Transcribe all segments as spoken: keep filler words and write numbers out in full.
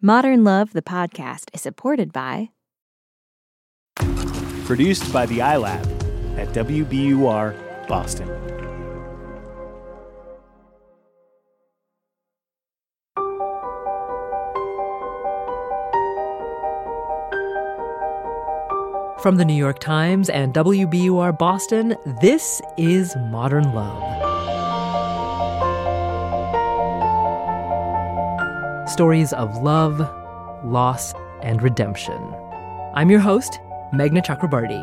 Modern Love, the podcast, is supported by... Produced by the iLab at W B U R, Boston. From the New York Times and W B U R Boston, this is Modern Love. Stories of love, loss, and redemption. I'm your host, Meghna Chakrabarty.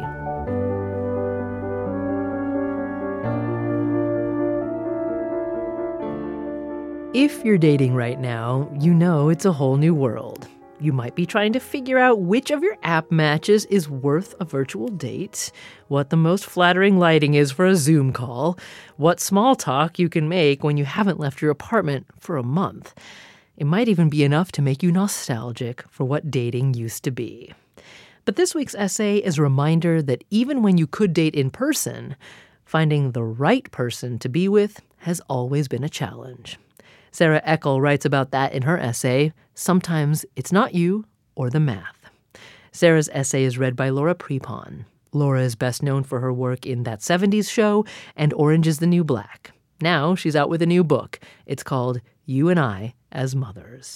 If you're dating right now, you know it's a whole new world. You might be trying to figure out which of your app matches is worth a virtual date, what the most flattering lighting is for a Zoom call, what small talk you can make when you haven't left your apartment for a month. It might even be enough to make you nostalgic for what dating used to be. But this week's essay is a reminder that even when you could date in person, finding the right person to be with has always been a challenge. Sarah Eckel writes about that in her essay, Sometimes It's Not You or the Math. Sarah's essay is read by Laura Prepon. Laura is best known for her work in That seventies Show and Orange is the New Black. Now she's out with a new book. It's called You and I as Mothers.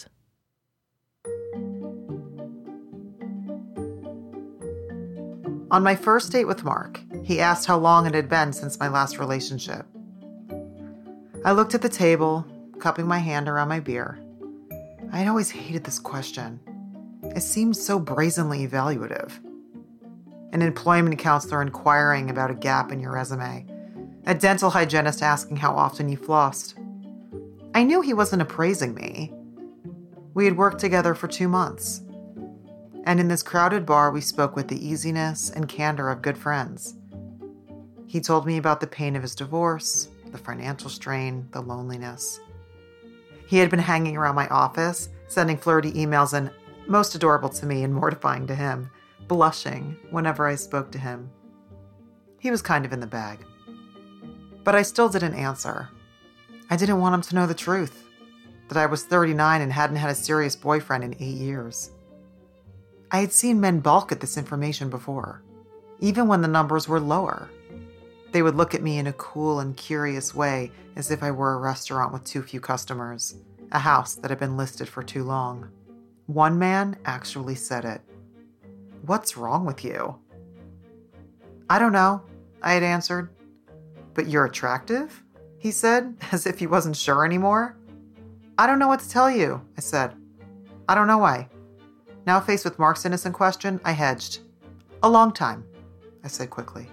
On my first date with Mark, he asked how long it had been since my last relationship. I looked at the table, cupping my hand around my beer. I had always hated this question. It seemed so brazenly evaluative. An employment counselor inquiring about a gap in your resume. A dental hygienist asking how often you flossed. I knew he wasn't appraising me. We had worked together for two months. And in this crowded bar, we spoke with the easiness and candor of good friends. He told me about the pain of his divorce, the financial strain, the loneliness. He had been hanging around my office, sending flirty emails and, most adorable to me and mortifying to him, blushing whenever I spoke to him. He was kind of in the bag. But I still didn't answer. I didn't want him to know the truth, that I was thirty-nine and hadn't had a serious boyfriend in eight years. I had seen men balk at this information before, even when the numbers were lower. They would look at me in a cool and curious way, as if I were a restaurant with too few customers, a house that had been listed for too long. One man actually said it. "What's wrong with you?" "I don't know," I had answered. "But you're attractive?" he said, as if he wasn't sure anymore. "I don't know what to tell you," I said. "I don't know why." Now faced with Mark's innocent question, I hedged. "A long time," I said quickly.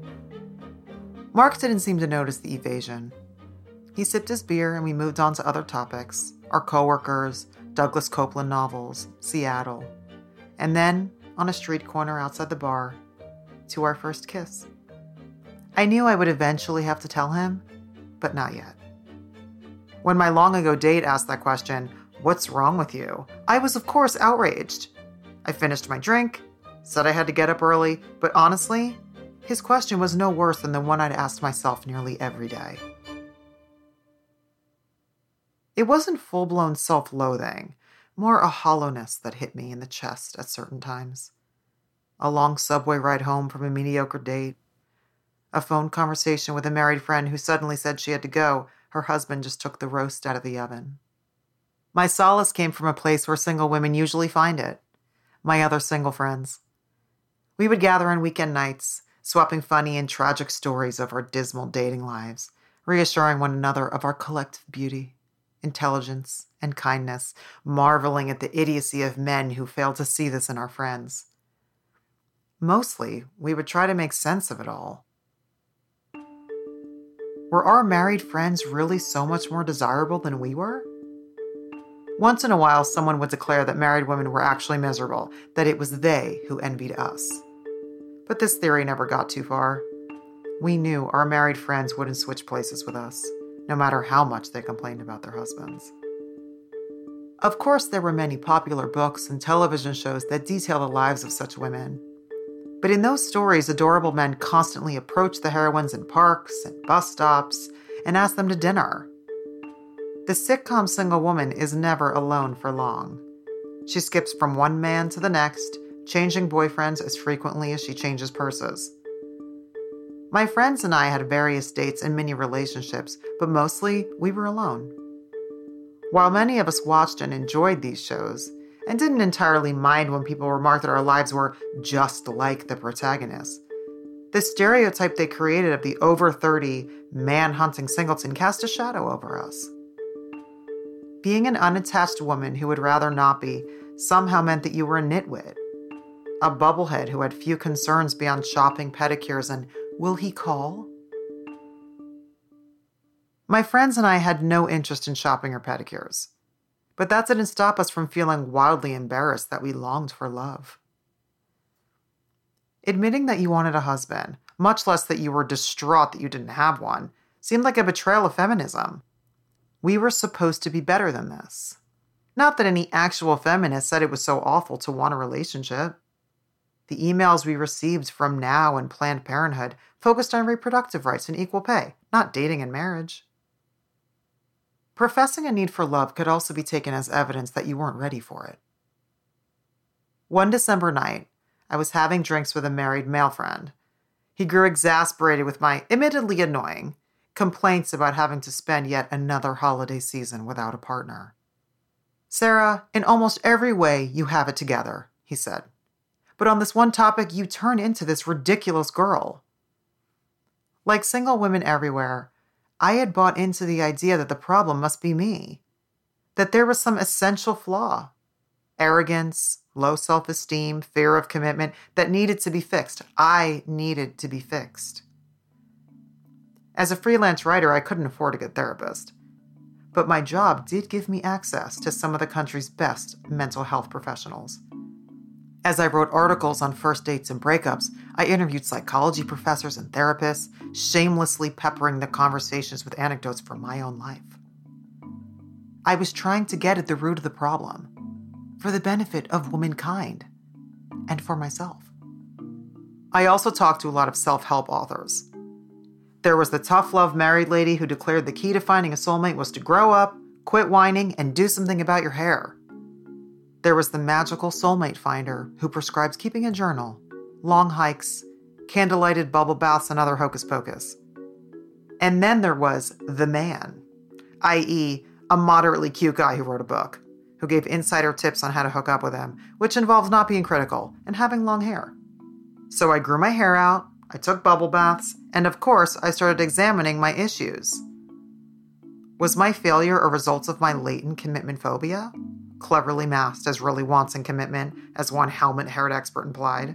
Mark didn't seem to notice the evasion. He sipped his beer and we moved on to other topics, our coworkers, Douglas Copeland novels, Seattle, and then, on a street corner outside the bar, to our first kiss. I knew I would eventually have to tell him, but not yet. When my long-ago date asked that question, "What's wrong with you?" I was, of course, outraged. I finished my drink, said I had to get up early, but honestly, his question was no worse than the one I'd asked myself nearly every day. It wasn't full-blown self-loathing, more a hollowness that hit me in the chest at certain times. A long subway ride home from a mediocre date. A phone conversation with a married friend who suddenly said she had to go. Her husband just took the roast out of the oven. My solace came from a place where single women usually find it. My other single friends. We would gather on weekend nights, swapping funny and tragic stories of our dismal dating lives, reassuring one another of our collective beauty, intelligence, and kindness, marveling at the idiocy of men who fail to see this in our friends. Mostly, we would try to make sense of it all. Were our married friends really so much more desirable than we were? Once in a while, someone would declare that married women were actually miserable, that it was they who envied us. But this theory never got too far. We knew our married friends wouldn't switch places with us, no matter how much they complained about their husbands. Of course, there were many popular books and television shows that detail the lives of such women. But in those stories, adorable men constantly approached the heroines in parks and bus stops and asked them to dinner. The sitcom single woman is never alone for long. She skips from one man to the next, changing boyfriends as frequently as she changes purses. My friends and I had various dates and mini relationships, but mostly we were alone. While many of us watched and enjoyed these shows, and didn't entirely mind when people remarked that our lives were just like the protagonist, the stereotype they created of the over thirty, man-hunting singleton cast a shadow over us. Being an unattached woman who would rather not be somehow meant that you were a nitwit, a bubblehead who had few concerns beyond shopping, pedicures, and will he call? My friends and I had no interest in shopping or pedicures, but that didn't stop us from feeling wildly embarrassed that we longed for love. Admitting that you wanted a husband, much less that you were distraught that you didn't have one, seemed like a betrayal of feminism. We were supposed to be better than this. Not that any actual feminist said it was so awful to want a relationship. The emails we received from Now and Planned Parenthood focused on reproductive rights and equal pay, not dating and marriage. Professing a need for love could also be taken as evidence that you weren't ready for it. One December night, I was having drinks with a married male friend. He grew exasperated with my, admittedly annoying, complaints about having to spend yet another holiday season without a partner. "Sarah, in almost every way, you have it together," he said. "But on this one topic, you turn into this ridiculous girl." Like single women everywhere, I had bought into the idea that the problem must be me, that there was some essential flaw, arrogance, low self-esteem, fear of commitment that needed to be fixed. I needed to be fixed. As a freelance writer, I couldn't afford a good therapist, but my job did give me access to some of the country's best mental health professionals. As I wrote articles on first dates and breakups, I interviewed psychology professors and therapists, shamelessly peppering the conversations with anecdotes from my own life. I was trying to get at the root of the problem, for the benefit of womankind, and for myself. I also talked to a lot of self-help authors. There was the tough love married lady who declared the key to finding a soulmate was to grow up, quit whining, and do something about your hair. There was the magical soulmate finder who prescribes keeping a journal, long hikes, candlelighted bubble baths, and other hocus pocus. And then there was the man, that is a moderately cute guy who wrote a book, who gave insider tips on how to hook up with him, which involves not being critical and having long hair. So I grew my hair out, I took bubble baths, and of course I started examining my issues. Was my failure a result of my latent commitment phobia? Cleverly masked as really wanting commitment, as one helmet-haired expert implied?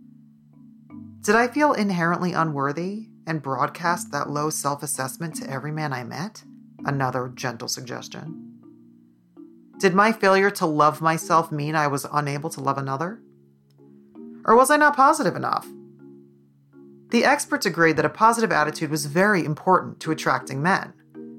Did I feel inherently unworthy and broadcast that low self-assessment to every man I met? Another gentle suggestion. Did my failure to love myself mean I was unable to love another? Or was I not positive enough? The experts agreed that a positive attitude was very important to attracting men.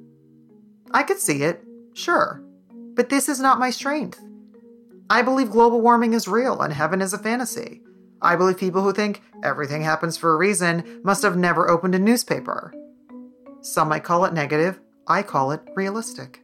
I could see it, sure. But this is not my strength. I believe global warming is real and heaven is a fantasy. I believe people who think everything happens for a reason must have never opened a newspaper. Some might call it negative. I call it realistic.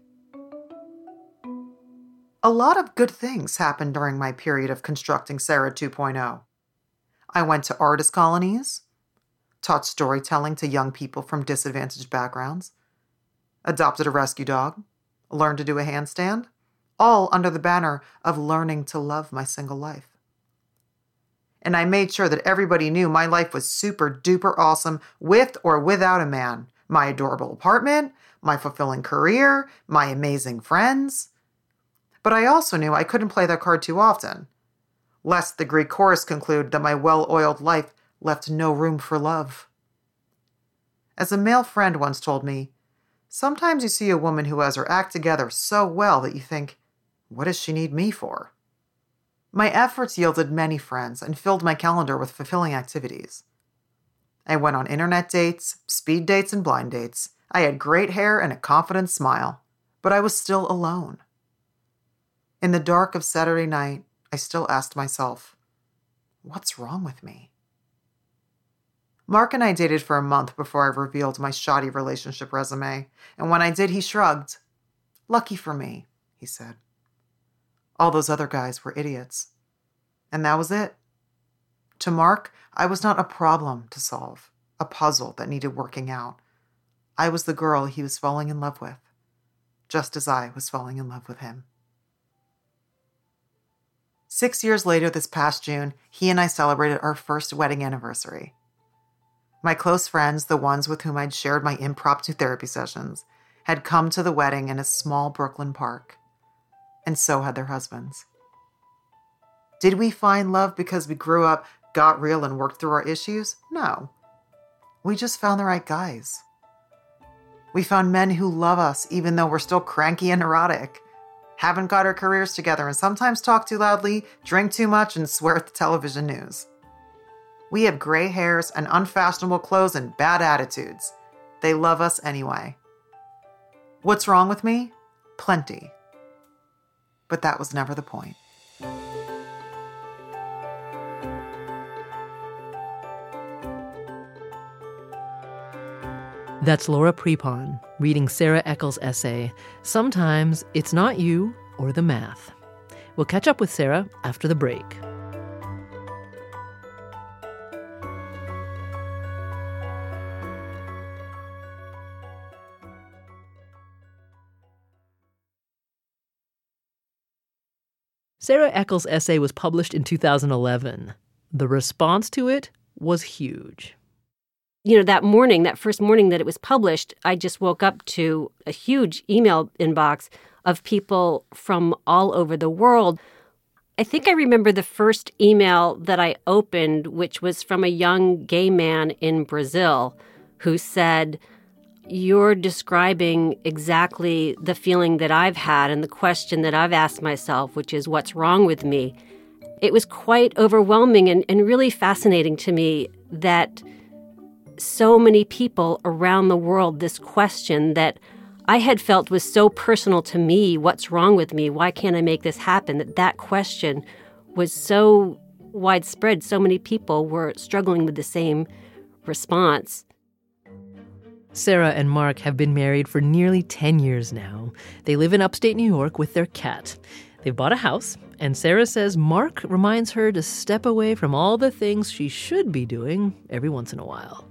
A lot of good things happened during my period of constructing Sarah two point oh. I went to artist colonies, taught storytelling to young people from disadvantaged backgrounds, adopted a rescue dog, learned to do a handstand, all under the banner of learning to love my single life. And I made sure that everybody knew my life was super duper awesome with or without a man. My adorable apartment, my fulfilling career, my amazing friends. But I also knew I couldn't play that card too often, lest the Greek chorus conclude that my well-oiled life left no room for love. As a male friend once told me, sometimes you see a woman who has her act together so well that you think, what does she need me for? My efforts yielded many friends and filled my calendar with fulfilling activities. I went on internet dates, speed dates, and blind dates. I had great hair and a confident smile, but I was still alone. In the dark of Saturday night, I still asked myself, what's wrong with me? Mark and I dated for a month before I revealed my shoddy relationship resume, and when I did, he shrugged. Lucky for me, he said. All those other guys were idiots. And that was it. To Mark, I was not a problem to solve, a puzzle that needed working out. I was the girl he was falling in love with, just as I was falling in love with him. Six years later this past June, he and I celebrated our first wedding anniversary. My close friends, the ones with whom I'd shared my impromptu therapy sessions, had come to the wedding in a small Brooklyn park, and so had their husbands. Did we find love because we grew up, got real, and worked through our issues? No. We just found the right guys. We found men who love us even though we're still cranky and neurotic, haven't got our careers together, and sometimes talk too loudly, drink too much, and swear at the television news. We have gray hairs and unfashionable clothes and bad attitudes. They love us anyway. What's wrong with me? Plenty. But that was never the point. That's Laura Prepon reading Sarah Eckel's essay, Sometimes It's Not You or the Math. We'll catch up with Sarah after the break. Sarah Eckel's essay was published in two thousand eleven. The response to it was huge. You know, that morning, that first morning that it was published, I just woke up to a huge email inbox of people from all over the world. I think I remember the first email that I opened, which was from a young gay man in Brazil who said, "You're describing exactly the feeling that I've had and the question that I've asked myself, which is, what's wrong with me?" It was quite overwhelming and, and really fascinating to me that so many people around the world, this question that I had felt was so personal to me, what's wrong with me? Why can't I make this happen? That that question was so widespread. So many people were struggling with the same response. Sarah and Mark have been married for nearly ten years now. They live in upstate New York with their cat. They've bought a house, and Sarah says Mark reminds her to step away from all the things she should be doing every once in a while.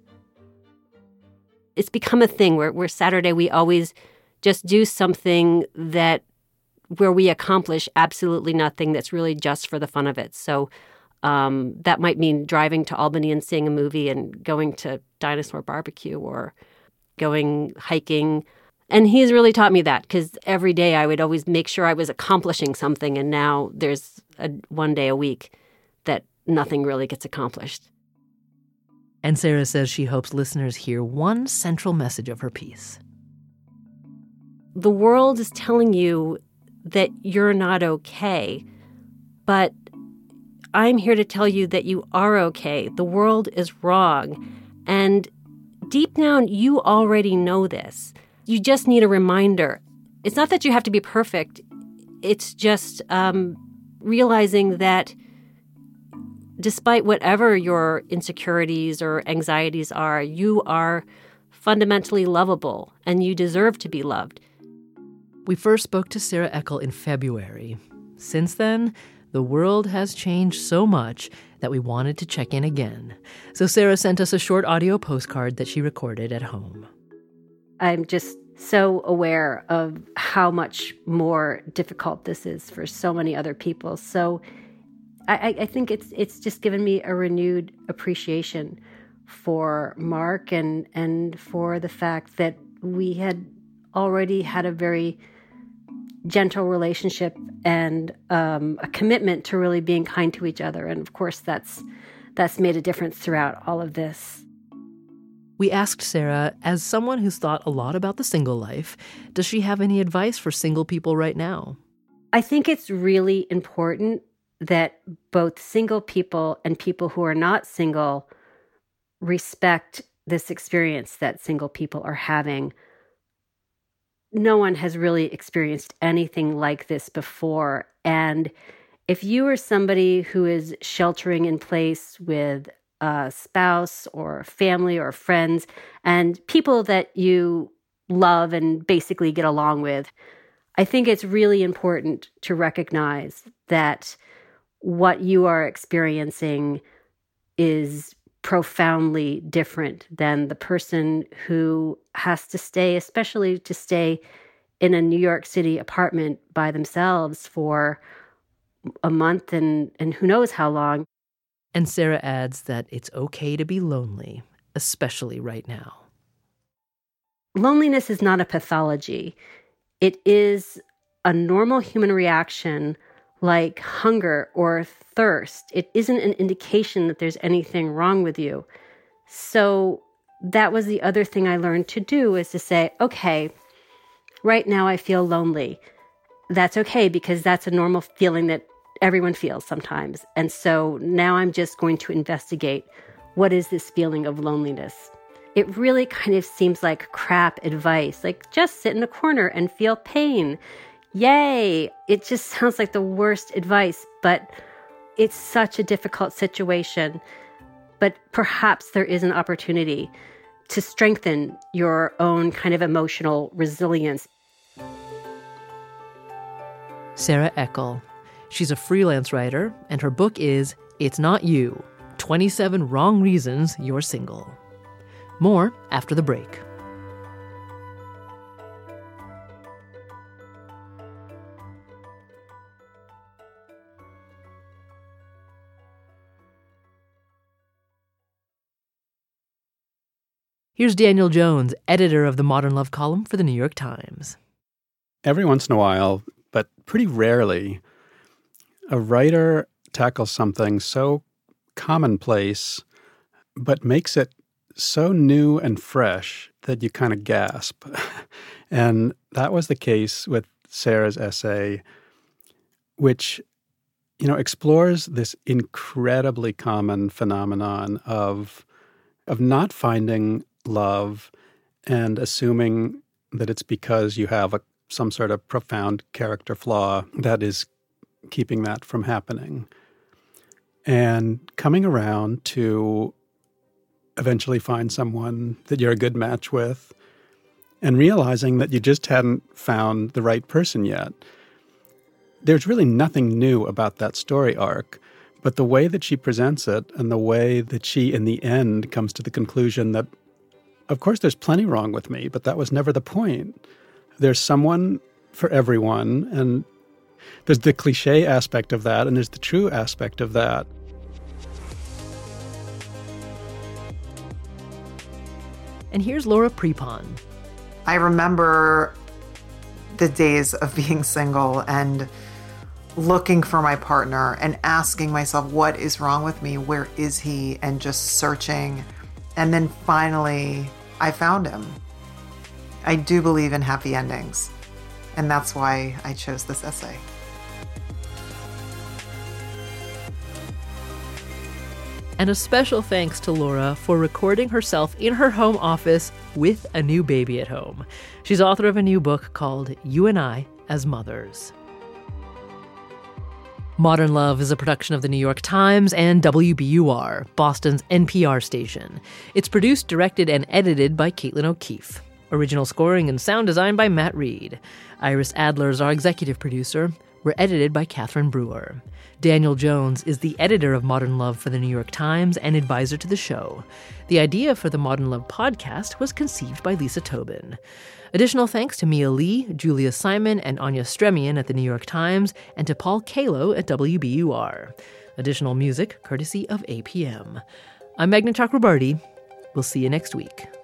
It's become a thing where, where Saturday we always just do something that where we accomplish absolutely nothing that's really just for the fun of it. So um, that might mean driving to Albany and seeing a movie and going to Dinosaur Barbecue or going hiking. And he's really taught me that because every day I would always make sure I was accomplishing something. And now there's a, one day a week that nothing really gets accomplished. And Sarah says she hopes listeners hear one central message of her piece. The world is telling you that you're not okay, but I'm here to tell you that you are okay. The world is wrong. And deep down, you already know this. You just need a reminder. It's not that you have to be perfect. It's just um, realizing that despite whatever your insecurities or anxieties are, you are fundamentally lovable and you deserve to be loved. We first spoke to Sarah Eckel in February. Since then, the world has changed so much that we wanted to check in again. So Sarah sent us a short audio postcard that she recorded at home. I'm just so aware of how much more difficult this is for so many other people. So I, I think it's it's just given me a renewed appreciation for Mark and and for the fact that we had already had a very gentle relationship and um, a commitment to really being kind to each other. And of course, that's that's made a difference throughout all of this. We asked Sarah, as someone who's thought a lot about the single life, does she have any advice for single people right now? I think it's really important that both single people and people who are not single respect this experience that single people are having. No one has really experienced anything like this before. And if you are somebody who is sheltering in place with a spouse or family or friends and people that you love and basically get along with, I think it's really important to recognize that what you are experiencing is profoundly different than the person who has to stay, especially to stay in a New York City apartment by themselves for a month and, and who knows how long. And Sarah adds that it's okay to be lonely, especially right now. Loneliness is not a pathology. It is a normal human reaction like hunger or thirst. It isn't an indication that there's anything wrong with you. So that was the other thing I learned to do, is to say, okay, right now I feel lonely. That's okay, because that's a normal feeling that everyone feels sometimes. And so now I'm just going to investigate, what is this feeling of loneliness? It really kind of seems like crap advice, like just sit in a corner and feel pain. Yay! It just sounds like the worst advice, but it's such a difficult situation. But perhaps there is an opportunity to strengthen your own kind of emotional resilience. Sarah Eckel. She's a freelance writer, and her book is It's Not You, twenty-seven Wrong Reasons You're Single. More after the break. Here's Daniel Jones, editor of the Modern Love column for the New York Times. Every once in a while, but pretty rarely, a writer tackles something so commonplace, but makes it so new and fresh that you kind of gasp. And that was the case with Sarah's essay, which, you know, explores this incredibly common phenomenon of, of not finding love and assuming that it's because you have a, some sort of profound character flaw that is keeping that from happening. And coming around to eventually find someone that you're a good match with and realizing that you just hadn't found the right person yet. There's really nothing new about that story arc, but the way that she presents it and the way that she, in the end, comes to the conclusion that, of course, there's plenty wrong with me, but that was never the point. There's someone for everyone, and there's the cliche aspect of that, and there's the true aspect of that. And here's Laura Prepon. I remember the days of being single and looking for my partner and asking myself, what is wrong with me? Where is he? And just searching. And then finally, I found him. I do believe in happy endings. And that's why I chose this essay. And a special thanks to Laura for recording herself in her home office with a new baby at home. She's author of a new book called You and I as Mothers. Modern Love is a production of the New York Times and W B U R, Boston's N P R station. It's produced, directed, and edited by Caitlin O'Keefe. Original scoring and sound design by Matt Reed. Iris Adler is our executive producer. We're edited by Catherine Brewer. Daniel Jones is the editor of Modern Love for the New York Times and advisor to the show. The idea for the Modern Love podcast was conceived by Lisa Tobin. Additional thanks to Mia Lee, Julia Simon, and Anya Stremian at the New York Times, and to Paul Kalo at W B U R. Additional music courtesy of A P M. I'm Meghna Chakrabarti. We'll see you next week.